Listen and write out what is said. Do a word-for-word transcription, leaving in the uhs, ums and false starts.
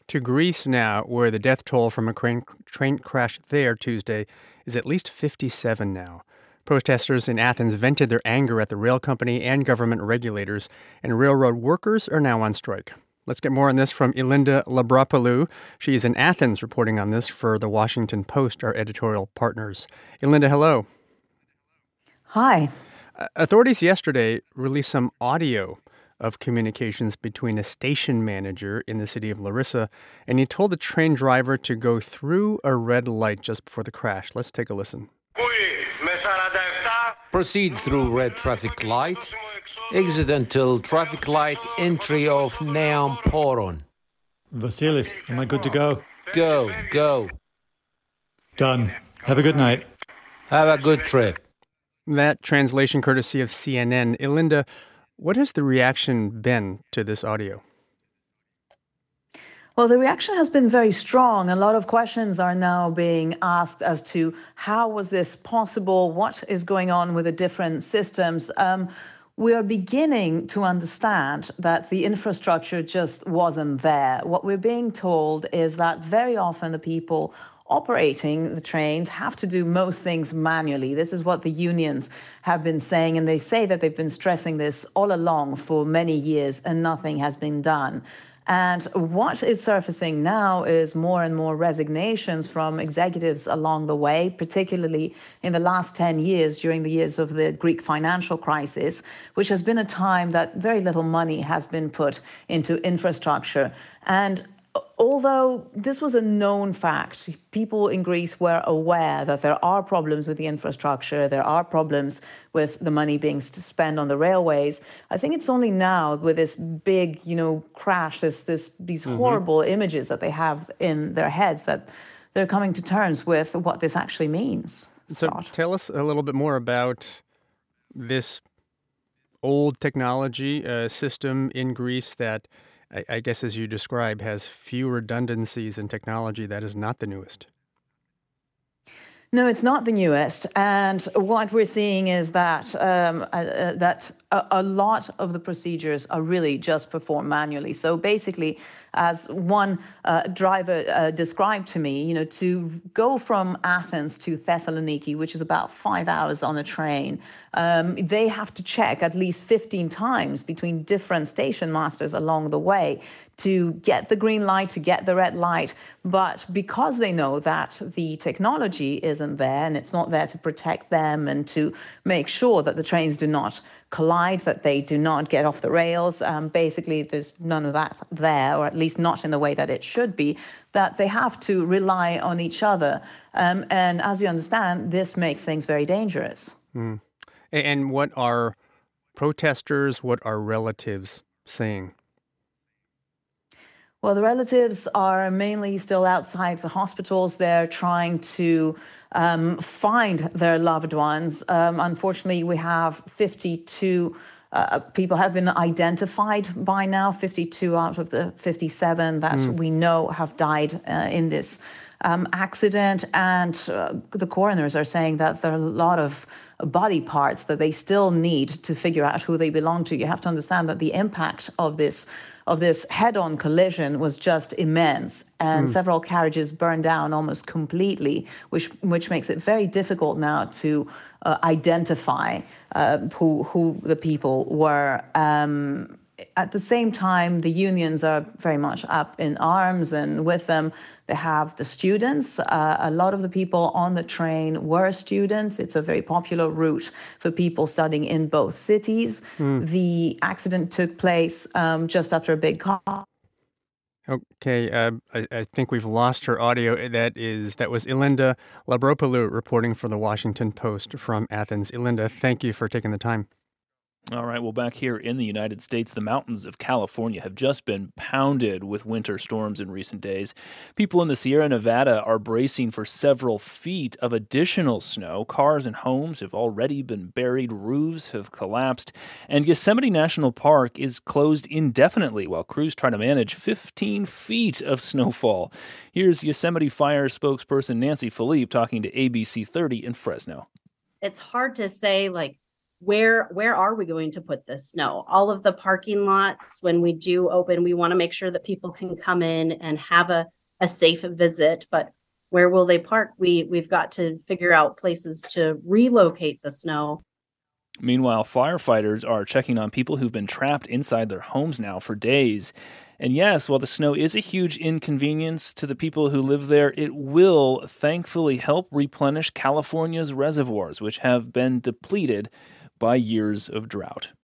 to Greece now, where the death toll from a train, train crash there Tuesday is at least fifty-seven now. Protesters in Athens vented their anger at the rail company and government regulators, and railroad workers are now on strike. Let's get more on this from Ilinda Labropoulou. She's in Athens reporting on this for The Washington Post, our editorial partners. Ilinda, hello. Hi. Uh, authorities yesterday released some audio of communications between a station manager in the city of Larissa, and he told the train driver to go through a red light just before the crash. Let's take a listen. Proceed through red traffic light. Exit until traffic light entry of Neon Poron. Vasilis, am I good to go? Go, go. Done. Have a good night. Have a good trip. That translation courtesy of C N N. Ilinda, what has the reaction been to this audio? Well, the reaction has been very strong. A lot of questions are now being asked as to how was this possible? What is going on with the different systems? Um, we are beginning to understand that the infrastructure just wasn't there. What we're being told is that very often the people operating the trains have to do most things manually. This is what the unions have been saying, and they say that they've been stressing this all along for many years, and nothing has been done. And what is surfacing now is more and more resignations from executives along the way, particularly in the last ten years, during the years of the Greek financial crisis, which has been a time that very little money has been put into infrastructure. And although this was a known fact, people in Greece were aware that there are problems with the infrastructure, there are problems with the money being spent on the railways. I think it's only now with this big, you know, crash, this, this, these mm-hmm. horrible images that they have in their heads that they're coming to terms with what this actually means. So Scott. Tell us a little bit more about this old technology uh, system in Greece that I, I guess, as you describe, has few redundancies in technology that is not the newest. No, it's not the newest. And what we're seeing is that um, uh, that a, a lot of the procedures are really just performed manually. So basically, as one uh, driver uh, described to me, you know, to go from Athens to Thessaloniki, which is about five hours on a train, um, they have to check at least fifteen times between different station masters along the way to get the green light, to get the red light. But because they know that the technology isn't there and it's not there to protect them and to make sure that the trains do not collide, that they do not get off the rails, um, basically there's none of that there, or at least not in the way that it should be, that they have to rely on each other. Um, and as you understand, this makes things very dangerous. Mm. And what are protesters, what are relatives saying? Well, the relatives are mainly still outside the hospitals. They're trying to um, find their loved ones. Um, unfortunately, we have fifty-two uh, people have been identified by now, fifty-two out of the fifty-seven that mm. we know have died uh, in this um, accident. And uh, the coroners are saying that there are a lot of body parts that they still need to figure out who they belong to. You have to understand that the impact of this of this head-on collision was just immense, and mm. several carriages burned down almost completely, which which makes it very difficult now to uh, identify uh, who who the people were. Um, At the same time, the unions are very much up in arms, and with them, they have the students. Uh, a lot of the people on the train were students. It's a very popular route for people studying in both cities. Mm. The accident took place um, just after a big car. Okay, uh, I, I think we've lost her audio. That is that was Ilinda Labropoulou reporting for the Washington Post from Athens. Ilinda, thank you for taking the time. All right, well, back here in the United States, the mountains of California have just been pounded with winter storms in recent days. People in the Sierra Nevada are bracing for several feet of additional snow. Cars and homes have already been buried, roofs have collapsed, and Yosemite National Park is closed indefinitely while crews try to manage fifteen feet of snowfall. Here's Yosemite Fire spokesperson Nancy Philippe talking to A B C thirty in Fresno. It's hard to say, like, where where are we going to put this snow? All of the parking lots, when we do open, we want to make sure that people can come in and have a, a safe visit, but where will they park? We, we've got to figure out places to relocate the snow. Meanwhile, firefighters are checking on people who've been trapped inside their homes now for days. And yes, while the snow is a huge inconvenience to the people who live there, it will thankfully help replenish California's reservoirs, which have been depleted by years of drought.